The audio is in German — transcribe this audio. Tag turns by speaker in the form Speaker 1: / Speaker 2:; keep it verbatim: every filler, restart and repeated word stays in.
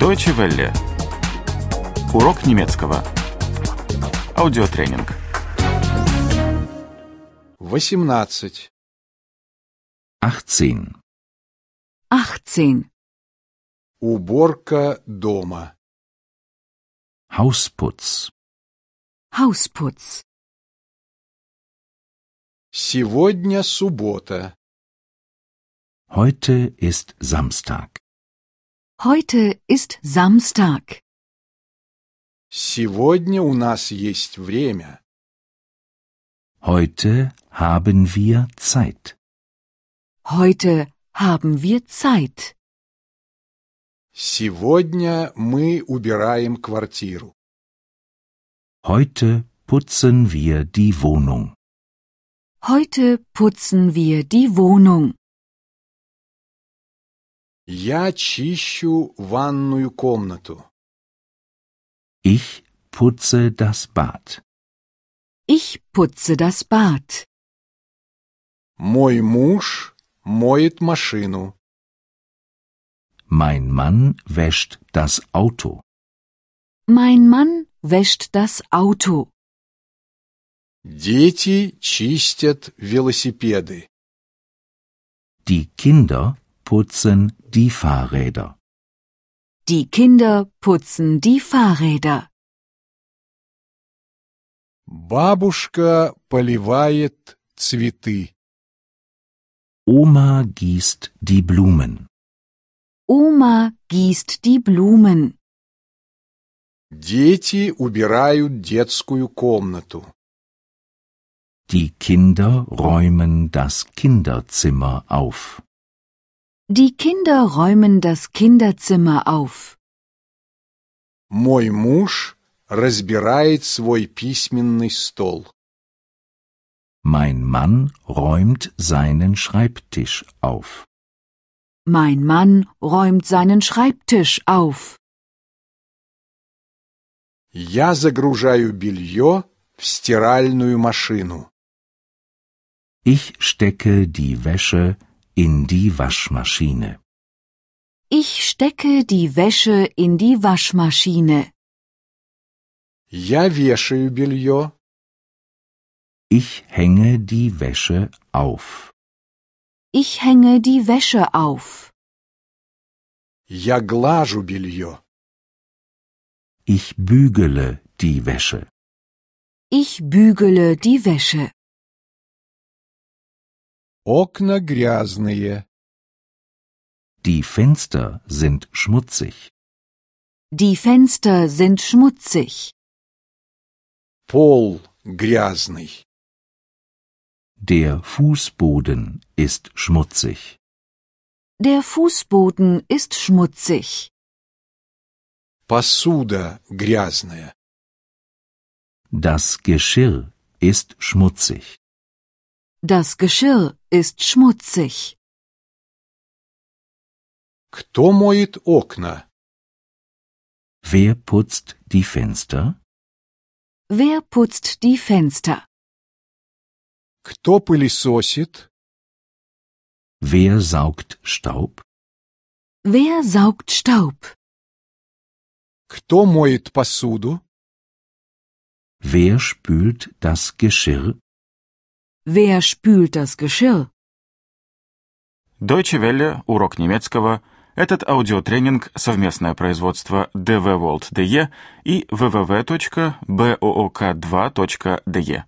Speaker 1: Deutsche Welle. Урок немецкого. Аудиотренинг.
Speaker 2: восемнадцать.
Speaker 3: achtzehn.
Speaker 4: achtzehn.
Speaker 2: Уборка дома.
Speaker 3: Hausputz.
Speaker 4: Hausputz.
Speaker 2: Сегодня суббота.
Speaker 3: Heute ist Samstag.
Speaker 4: Heute ist Samstag.
Speaker 2: Сегодня у нас есть время.
Speaker 3: Heute haben wir Zeit.
Speaker 4: Heute haben wir Zeit.
Speaker 2: Сегодня мы убираем квартиру.
Speaker 3: Heute putzen wir die Wohnung.
Speaker 4: Heute putzen wir die Wohnung.
Speaker 2: Я чищу ванную комнату.
Speaker 3: Ich putze das Bad.
Speaker 4: Ich putze das Bad.
Speaker 2: Мой муж моет машину.
Speaker 3: Mein Mann wäscht das Auto.
Speaker 4: Mein Mann wäscht das Auto.
Speaker 2: Дети чистят велосипеды.
Speaker 3: Die Kinder putzen die Fahrräder.
Speaker 4: Die Kinder putzen die Fahrräder.
Speaker 2: Бабушка поливает цветы.
Speaker 3: Oma gießt die Blumen.
Speaker 4: Oma gießt die Blumen.
Speaker 2: Дети убирают детскую комнату.
Speaker 3: Die Kinder räumen das Kinderzimmer auf.
Speaker 4: Die Kinder räumen das Kinderzimmer auf.
Speaker 2: Мой муж разбирает свой письменный стол.
Speaker 3: Mein Mann räumt seinen Schreibtisch auf.
Speaker 4: Mein Mann räumt seinen Schreibtisch auf.
Speaker 2: Я загружаю белье в стиральную машину.
Speaker 3: Ich stecke die Wäsche in die Waschmaschine.
Speaker 4: Ich stecke die Wäsche in die Waschmaschine.
Speaker 2: Я вешаю белье.
Speaker 3: Ich hänge die Wäsche auf.
Speaker 4: Ich hänge die Wäsche auf.
Speaker 2: Я глажу белье.
Speaker 3: Ich bügele die Wäsche.
Speaker 4: Ich bügele die Wäsche.
Speaker 2: Окна грязные.
Speaker 3: Die Fenster sind schmutzig.
Speaker 4: Die Fenster sind schmutzig.
Speaker 2: Пол грязный.
Speaker 3: Der Fußboden ist schmutzig.
Speaker 4: Der Fußboden ist schmutzig.
Speaker 2: Посуда грязная.
Speaker 3: Das Geschirr ist schmutzig.
Speaker 4: Das Geschirr ist schmutzig.
Speaker 2: Кто моет окна?
Speaker 3: Wer putzt die Fenster?
Speaker 4: Wer putzt die Fenster?
Speaker 2: Кто пылесосит?
Speaker 3: Wer saugt Staub?
Speaker 4: Wer saugt Staub?
Speaker 2: Кто моет посуду?
Speaker 3: Wer spült das Geschirr?
Speaker 4: Wer spült das Geschirr?
Speaker 1: Deutsche Welle. Урок немецкого. Этот аудиотренинг — совместное производство дэ вэ World точка дэ и дабл ю дабл ю дабл ю точка боок два точка дэ